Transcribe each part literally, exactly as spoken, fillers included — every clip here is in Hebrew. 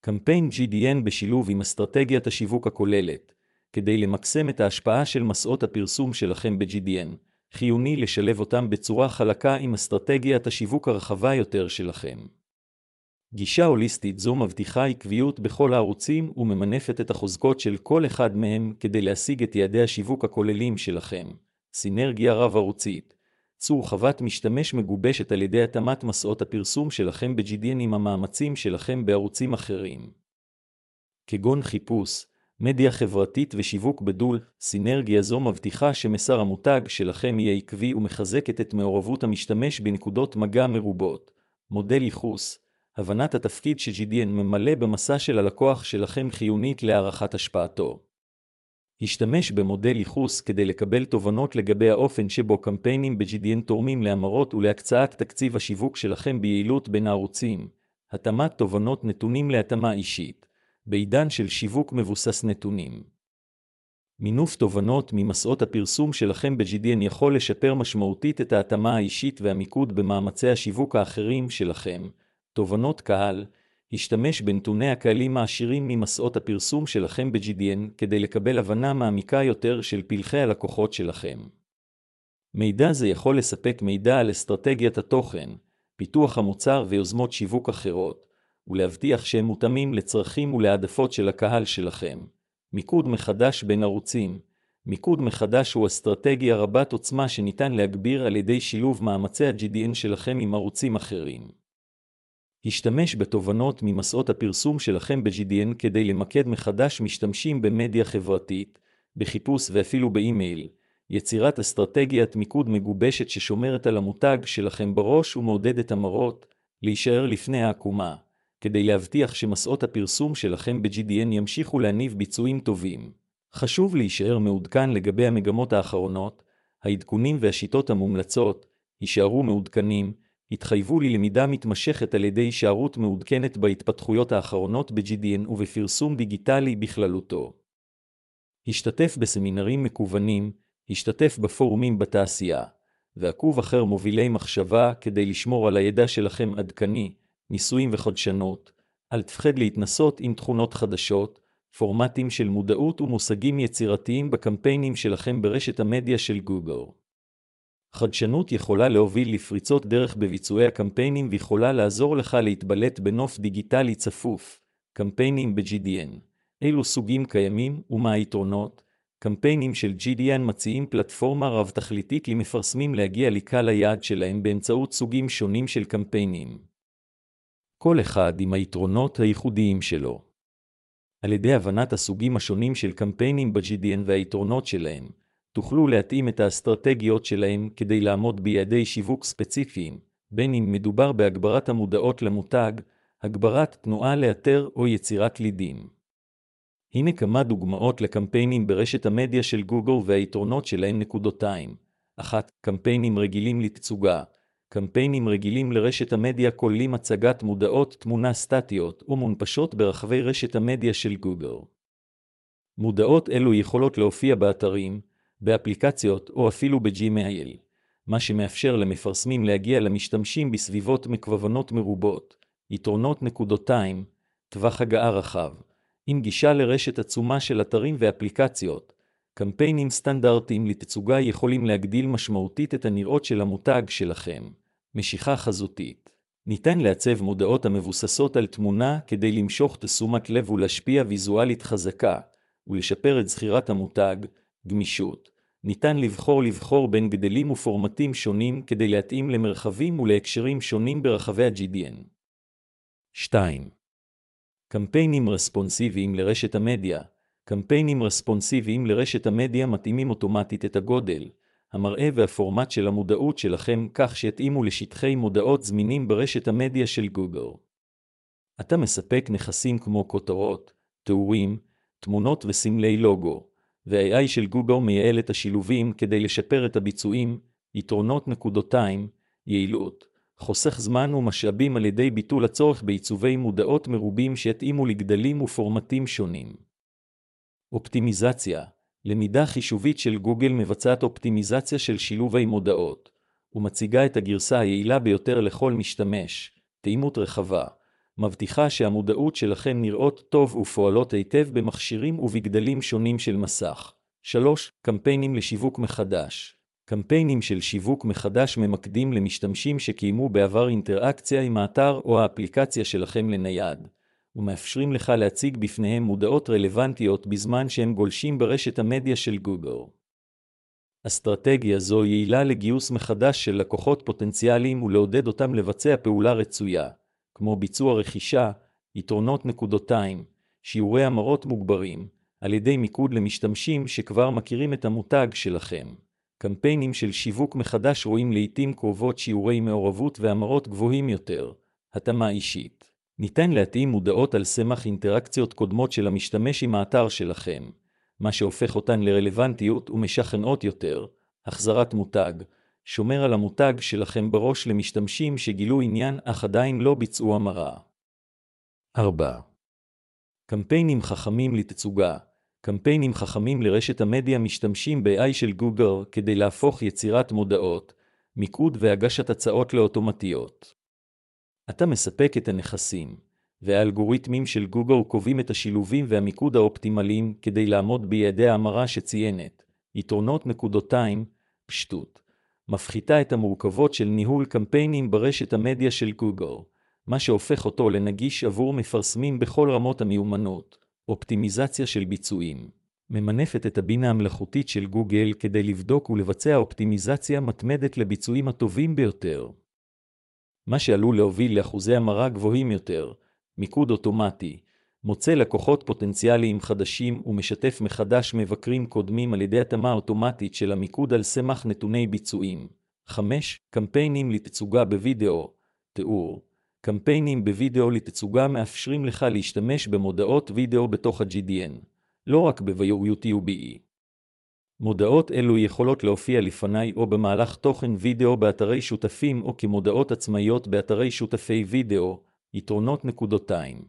קמפיין ג'י די אן בשילוב עם אסטרטגיית השיווק הכוללת. כדי למקסם את ההשפעה של מסעות הפרסום שלכם ב-ג'י די אן, חיוני לשלב אותם בצורה חלקה עם אסטרטגיית השיווק הרחבה יותר שלכם. גישה הוליסטית זו מבטיחה עקביות בכל הערוצים וממנפת את החוזקות של כל אחד מהם כדי להשיג את יעדי השיווק הכוללים שלכם. סינרגיה רב-ערוצית. צור חוות משתמש מגובשת על ידי התאמת מסעות הפרסום שלכם ב-ג'י די אן עם המאמצים שלכם בערוצים אחרים. כגון חיפוש, מדיה חברתית ושיווק בדול, סינרגיה זו מבטיחה שמסר המותג שלכם יהיה עקבי ומחזקת את מעורבות המשתמש בנקודות מגע מרובות. מודל ייחוס. הבנת התפקיד ש-ג'י די אן ממלא במסע של הלקוח שלכם חיונית להערכת השפעתו. השתמש במודל ייחוס כדי לקבל תובנות לגבי האופן שבו קמפיינים ב-ג'י די אן תורמים להמרות ולהקצאת תקציב השיווק שלכם ביעילות בין הערוצים. התאמת תובנות נתונים להתאמה אישית. בעידן של שיווק מבוסס נתונים. מינוף תובנות ממסעות הפרסום שלכם ב-ג'י די אן יכול לשפר משמעותית את ההתאמה האישית והמיקוד במאמצי השיווק האחרים שלכם. תובנות קהל. השתמש בנתוני הקהלים העשירים ממסעות הפרסום שלכם ב-ג'י די אן כדי לקבל הבנה מעמיקה יותר של פלחי הלקוחות שלכם. מידע זה יכול לספק מידע על אסטרטגיית התוכן, פיתוח המוצר ויוזמות שיווק אחרות, ולהבטיח שהם מותאמים לצרכים ולהעדפות של הקהל שלכם. מיקוד מחדש בין ערוצים. מיקוד מחדש הוא אסטרטגיה רבת עוצמה שניתן להגביר על ידי שילוב מאמצי ה-ג'י די אן שלכם עם ערוצים אחרים. השתמש בתובנות ממסעות הפרסום שלכם ב-ג'י די אן כדי למקד מחדש משתמשים במדיה חברתית, בחיפוש ואפילו באימייל. יצירת אסטרטגיית מיקוד מגובשת ששומרת על המותג שלכם בראש ומעודדת המרות להישאר לפני העקומה, כדי להבטיח שמסעות הפרסום שלכם ב-ג'י די אן ימשיכו להניב ביצועים טובים. חשוב להישאר מעודכן לגבי המגמות האחרונות, העדכונים והשיטות המומלצות, יישארו מעודכנים, התחייבו ללמידה מתמשכת על ידי הישארות מעודכנת בהתפתחויות האחרונות ב-ג'י די אן ובפרסום דיגיטלי בכללותו. השתתף בסמינרים מקוונים, השתתף בפורומים בתעשייה, ועקוב אחר מובילי מחשבה כדי לשמור על הידע שלכם עדכני, ניסויים וחדשנות. אל תפחד להתנסות עם תכונות חדשות, פורמטים של מודעות ומושגים יצירתיים בקמפיינים שלכם ברשת המדיה של גוגל. חדשנות יכולה להוביל לפריצות דרך בביצועי הקמפיינים ויכולה לעזור לך להתבלט בנוף דיגיטלי צפוף. קמפיינים ב-ג'י די אן. אילו סוגים קיימים ומה היתרונות? קמפיינים של ג'י די אן מציעים פלטפורמה רב-תכליתית למפרסמים להגיע לקהל היעד שלהם באמצעות סוגים שונים של קמפיינים. כל אחד עם היתרונות הייחודיים שלו. על ידי הבנת הסוגים השונים של קמפיינים ב-ג'י די אן והיתרונות שלהם, תוכלו להתאים את האסטרטגיות שלהם כדי לעמוד ביעדי שיווק ספציפיים, בין אם מדובר בהגברת המודעות למותג, הגברת תנועה לאתר או יצירת לידים. הנה כמה דוגמאות לקמפיינים ברשת המדיה של גוגל והיתרונות שלהם נקודותיים. אחת. קמפיינים רגילים לתצוגה. קמפיינים רגילים לרשת המדיה כוללים הצגת מודעות תמונה סטטיות או מונפשות ברחבי רשת המדיה של גוגל. מודעות אלו יכולות להופיע באתרים, באפליקציות או אפילו בג'ימייל, מה שמאפשר למפרסמים להגיע למשתמשים בסביבות מקוונות מרובות. יתרונות נקודותיים, טווח הגעה רחב. עם גישה לרשת עצומה של אתרים ואפליקציות, קמפיינים סטנדרטיים לתצוגה יכולים להגדיל משמעותית את הנראות של המותג שלכם. משיכה חזותית. ניתן לעצב מודעות המבוססות על תמונה כדי למשוך תשומת לב ולהשפיע ויזואלית חזקה, ולשפר את זכירת המותג. גמישות. ניתן לבחור לבחור בין גדלים ופורמטים שונים כדי להתאים למרחבים ולהקשרים שונים ברחבי ה-ג'י די אן. שתיים. קמפיינים רספונסיביים לרשת המדיה. קמפיינים רספונסיביים לרשת המדיה מתאימים אוטומטית את הגודל, המראה והפורמט של המודעות שלכם כך שיתאימו לשטחי מודעות זמינים ברשת המדיה של גוגל. אתה מספק נכסים כמו כותרות, תיאורים, תמונות וסמלי לוגו, וה-איי איי של גוגל מייעל את השילובים כדי לשפר את הביצועים. יתרונות נקודותיים, יעילות, חוסך זמן ומשאבים על ידי ביטול הצורך בעיצובי מודעות מרובים שיתאימו לגדלים ופורמטים שונים. אופטימיזציה. למידה חישובית של גוגל מבצעת אופטימיזציה של שילובי מודעות, ומציגה את הגרסה היעילה ביותר לכל משתמש. תאימות רחבה. מבטיחה שהמודעות שלכם נראות טוב ופועלות היטב במכשירים ובגדלים שונים של מסך. שלוש. קמפיינים לשיווק מחדש. קמפיינים של שיווק מחדש ממקדים למשתמשים שקיימו בעבר אינטראקציה עם האתר או האפליקציה שלכם לנייד, ומאפשרים לך להציג בפניהם מודעות רלוונטיות בזמן שהם גולשים ברשת המדיה של גוגל. אסטרטגיה זו יעילה לגיוס מחדש של לקוחות פוטנציאליים ולעודד אותם לבצע פעולה רצויה, כמו ביצוע רכישה, יתרונות נקודותיים, שיעורי המרות מוגברים, על ידי מיקוד למשתמשים שכבר מכירים את המותג שלכם. קמפיינים של שיווק מחדש רואים לעתים קרובות שיעורי מעורבות והמרות גבוהים יותר. התאמה אישית. ניתן להתאים מודעות על סמך אינטראקציות קודמות של המשתמש עם האתר שלכם, מה שהופך אותן לרלוונטיות ומשכנעות יותר. החזרת מותג. שומר על המותג שלכם בראש למשתמשים שגילו עניין אך עדיין לא ביצעו המרה. ארבע. קמפיינים חכמים לתצוגה. קמפיינים חכמים לרשת המדיה משתמשים ב-איי איי של גוגל כדי להפוך יצירת מודעות, מיקוד והגשת הצעות לאוטומטיות. אתה מספק את הנכסים, והאלגוריתמים של גוגל קובעים את השילובים והמיקוד האופטימליים כדי לעמוד ביעדי ההמרה שציינת. יתרונות נקודותיים, פשטות. מפחיתה את המורכבות של ניהול קמפיינים ברשת המדיה של גוגל, מה שהופך אותו לנגיש עבור מפרסמים בכל רמות המיומנות. אופטימיזציה של ביצועים. ממנפת את הבינה המלאכותית של גוגל כדי לבדוק ולבצע אופטימיזציה מתמדת לביצועים הטובים ביותר, מה שעלול להוביל לאחוזי המרה גבוהים יותר. מיקוד אוטומטי. מוצא לקוחות פוטנציאליים חדשים ומשתף מחדש מבקרים קודמים על ידי התאמה אוטומטית של המיקוד על סמך נתוני ביצועים. חמש. קמפיינים לתצוגה בווידאו. תיאור. קמפיינים בווידאו לתצוגה מאפשרים לך להשתמש במודעות וידאו בתוך ה-ג'י די אן, לא רק ב-YouTube. מודעות אלו יכולות להופיע לפני או במהלך תוכן וידאו באתרי שותפים או כמודעות עצמאיות באתרי שותפי וידאו. יתרונות נקודותיים.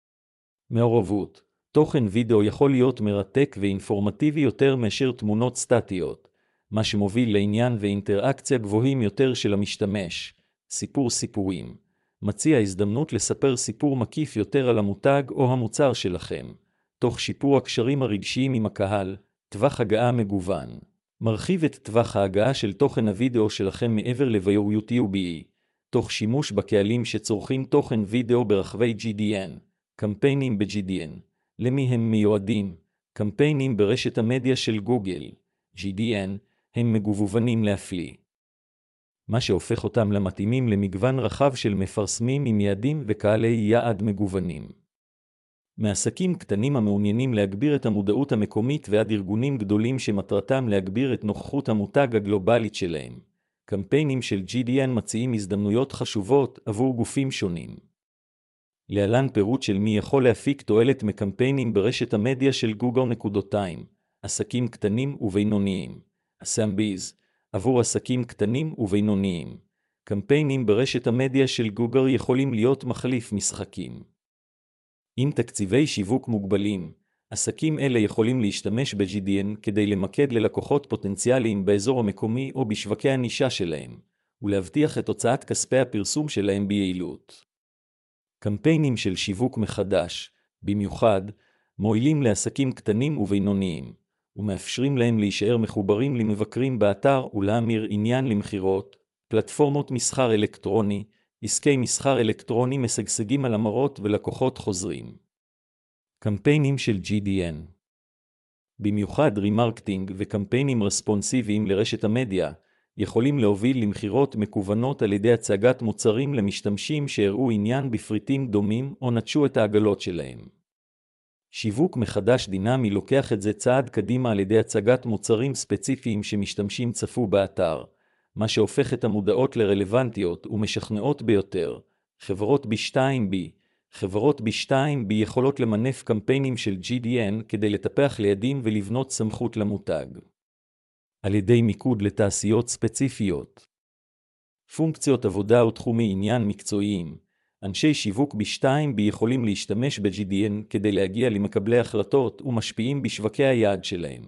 מעורבות. תוכן וידאו יכול להיות מרתק ואינפורמטיבי יותר מאשר תמונות סטטיות, מה שמוביל לעניין ואינטראקציה גבוהים יותר של המשתמש. סיפור סיפורים. מציע הזדמנות לספר סיפור מקיף יותר על המותג או המוצר שלכם, תוך שיפור הקשרים הרגשיים עם הקהל. טווח הגעה מגוון. מרחיב את טווח ההגעה של תוכן הוידאו שלכם מעבר ל-YouTube, תוך שימוש בקהלים שצורכים תוכן וידאו ברחבי ג'י די אן. קמפיינים ב-ג'י די אן. למי הם מיועדים? קמפיינים ברשת המדיה של גוגל, ג'י די אן, הם מגוונים להפליא, מה שהופך אותם למתאימים למגוון רחב של מפרסמים עם יעדים וקהלי יעד מגוונים. מעסקים קטנים המעוניינים להגביר את המודעות המקומית ועד ארגונים גדולים שמטרתם להגביר את נוכחות המותג הגלובלית שלהם. קמפיינים של ג'י די אן מציעים הזדמנויות חשובות עבור גופים שונים. להלן פירוט של מי יכול להפיק תועלת מקמפיינים ברשת המדיה של גוגל נקודותיים. עסקים קטנים ובינוניים. אסמביז, עבור עסקים קטנים ובינוניים. קמפיינים ברשת המדיה של גוגל יכולים להיות מחליף משחקים. עם תקציבי שיווק מוגבלים, עסקים אלה יכולים להשתמש ב-ג'י די אן כדי למקד ללקוחות פוטנציאליים באזור המקומי או בשווקי הנישה שלהם, ולהבטיח את הוצאת כספי הפרסום שלהם ביעילות. קמפיינים של שיווק מחדש, במיוחד, מועילים לעסקים קטנים ובינוניים, ומאפשרים להם להישאר מחוברים למבקרים באתר ולהמיר עניין למחירות. פלטפורמות מסחר אלקטרוני, עסקי מסחר אלקטרוני משגשגים על המרות ולקוחות חוזרים. קמפיינים של ג'י די אן. במיוחד רימרקטינג וקמפיינים רספונסיביים לרשת המדיה, יכולים להוביל למחירות מקוונות על ידי הצגת מוצרים למשתמשים שהראו עניין בפריטים דומים או נטשו את העגלות שלהם. שיווק מחדש דינמי לוקח את זה צעד קדימה על ידי הצגת מוצרים ספציפיים שמשתמשים צפו באתר, מה שהופך את המודעות לרלוונטיות ומשכנעות ביותר. חברות בי שתיים בי. חברות בי שתיים בי יכולות למנף קמפיינים של ג'י די אן כדי לטפח ליעדים ולבנות סמכות למותג, על ידי מיקוד לתעשיות ספציפיות. פונקציות עבודה ותחומי עניין מקצועיים. אנשי שיווק בי שתיים בי יכולים להשתמש ב-ג'י די אן כדי להגיע למקבלי החלטות ומשפיעים בשווקי היעד שלהם.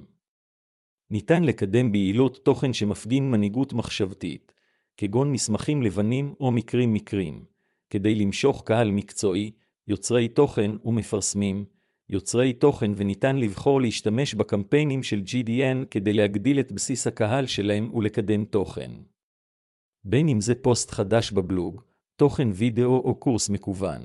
ניתן לקדם ביעילות תוכן שמפגין מנהיגות מחשבתית, כגון מסמכים לבנים או מקרים מקרים, כדי למשוך קהל מקצועי, יוצרי תוכן ומפרסמים, יוצרי תוכן וניתן לבחור להשתמש בקמפיינים של ג'י די אן כדי להגדיל את בסיס הקהל שלהם ולקדם תוכן. בין אם זה פוסט חדש בבלוג, תוכן וידאו או קורס מקוון.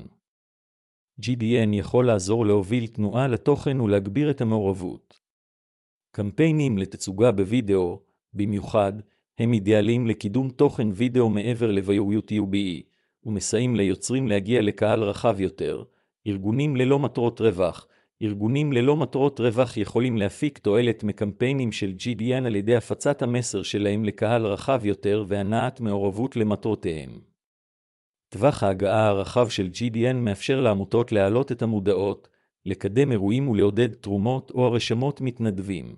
ג'י די אן יכול לעזור להוביל תנועה לתוכן ולהגביר את המעורבות. קמפיינים לתצוגה בוידאו, במיוחד, הם אידיאליים לקידום תוכן וידאו מעבר ל-יוטיובי, ומסייעים ליוצרים להגיע לקהל רחב יותר. ארגונים ללא מטרות רווח. ארגונים ללא מטרות רווח יכולים להפיק תועלת מקמפיינים של ג'י די אן על ידי הפצת המסר שלהם לקהל רחב יותר והנעת מעורבות למטרותיהם. טווח ההגעה הרחב של ג'י די אן מאפשר לעמותות להעלות את המודעות, לקדם אירועים ולעודד תרומות או הרשמות מתנדבים.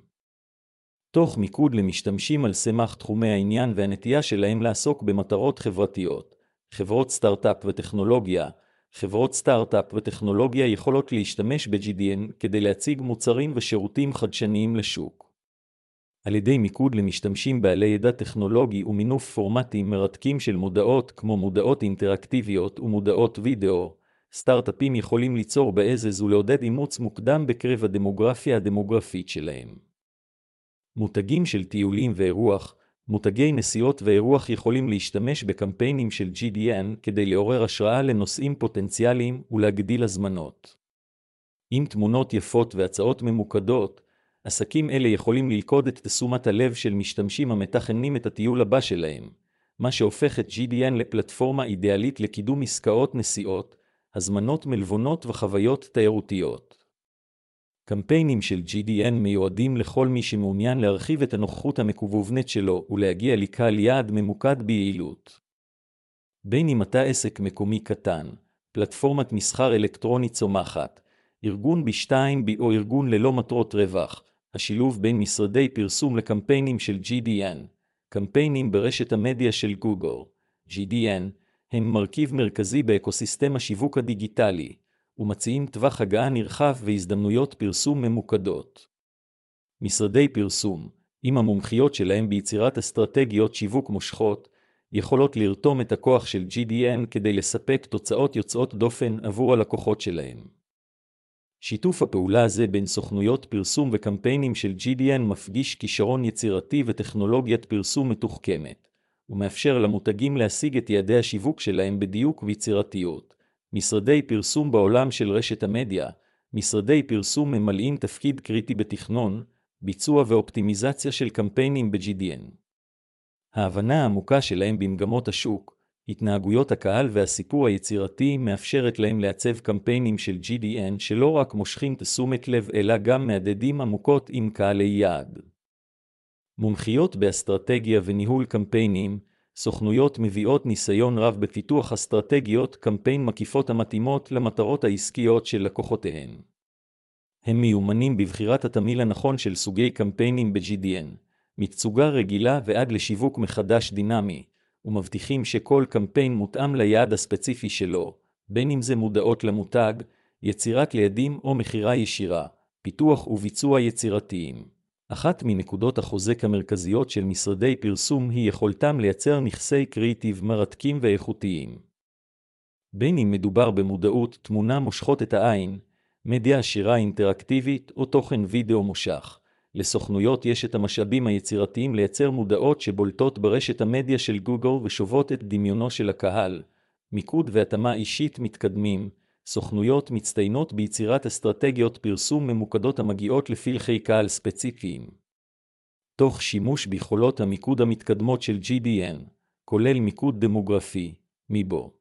תוך מיקוד למשתמשים על סמך תחומי העניין והנטייה שלהם לעסוק במטרות חברתיות. חברות סטארט-אפ וטכנולוגיה. חברות סטארט-אפ וטכנולוגיה יכולות להשתמש ב-ג'י די אן כדי להציג מוצרים ושירותים חדשניים לשוק. על ידי מיקוד למשתמשים בעלי ידע טכנולוגי ומינוף פורמטים מרתקים של מודעות כמו מודעות אינטראקטיביות ומודעות וידאו, סטארט-אפים יכולים ליצור בעזז ולעודד אימוץ מוקדם בקרב הדמוגרפיה הדמוגרפית שלהם. מותגים של טיולים ואירוח, מותגי נסיעות ואירוח יכולים להשתמש בקמפיינים של ג'י די אן כדי לעורר השראה לנושאים פוטנציאליים ולהגדיל הזמנות. עם תמונות יפות והצעות ממוקדות, עסקים אלה יכולים ללכוד את תשומת הלב של משתמשים המתכננים את הטיול הבא שלהם, מה שהופך את ג'י די אן לפלטפורמה אידיאלית לקידום עסקאות נסיעות, הזמנות מלוונות וחוויות תיירותיות. קמפיינים של ג'י די אן מיועדים לכל מי שמעוניין להרחיב את הנוכחות המקוונית שלו ולהגיע לקהל יעד ממוקד ביעילות. בין אם אתה עסק מקומי קטן, פלטפורמת מסחר אלקטרוני צומחת, ארגון בי שתיים בי או ארגון ללא מטרות רווח, השילוב בין משרדי פרסום לקמפיינים של ג'י די אן, קמפיינים ברשת המדיה של גוגל, ג'י די אן, הם מרכיב מרכזי באקוסיסטם השיווק הדיגיטלי, ומציעים טווח הגעה נרחב והזדמנויות פרסום ממוקדות. משרדי פרסום, עם המומחיות שלהם ביצירת אסטרטגיות שיווק מושכות, יכולות לרתום את הכוח של ג'י די אן כדי לספק תוצאות יוצאות דופן עבור הלקוחות שלהם. שיתוף הפעולה הזה בין סוכנויות פרסום וקמפיינים של ג'י די אן מפגיש כישרון יצירתי וטכנולוגיית פרסום מתוחכמת, ומאפשר למותגים להשיג את יעדי השיווק שלהם בדיוק ויצירתיות. משרדי פרסום בעולם של רשת המדיה, משרדי פרסום ממלאים תפקיד קריטי בתכנון, ביצוע ואופטימיזציה של קמפיינים ב-ג'י די אן. ההבנה העמוקה שלהם במגמות השוק, התנהגויות הקהל והסיפור היצירתי מאפשרת להם לעצב קמפיינים של ג'י די אן שלא רק מושכים תשומת לב אלא גם מעדדים עמוקות עם קהלי יעד. מומחיות באסטרטגיה וניהול קמפיינים, סוכנויות מביאות ניסיון רב בפיתוח אסטרטגיות קמפיין מקיפות המתאימות למטרות העסקיות של לקוחותיהן. הם מיומנים בבחירת התמהיל הנכון של סוגי קמפיינים ב-ג'י די אן, מתצוגה רגילה ועד לשיווק מחדש דינמי, ומבטיחים שכל קמפיין מותאם ליעד הספציפי שלו, בין אם זה מודעות למותג, יצירת ליעדים או מחירה ישירה, פיתוח וביצוע יצירתיים. אחת מנקודות החוזק המרכזיות של משרדי פרסום היא יכולתם לייצר נכסי קריאיטיב מרתקים ואיכותיים. בין אם מדובר במודעות, תמונה מושכות את העין, מדיה עשירה אינטראקטיבית או תוכן וידאו מושך, לסוכנויות יש את המשאבים היצירתיים לייצר מודעות שבולטות ברשת המדיה של גוגל ושוות את דמיונו של הקהל. מיקוד והתאמה אישית מתקדמים, סוכנויות מצטיינות ביצירת אסטרטגיות פרסום ממוקדות המגיעות לפלחי קהל ספציפיים. תוך שימוש ביכולות המיקוד המתקדמות של ג'י די אן, כולל מיקוד דמוגרפי, מבו.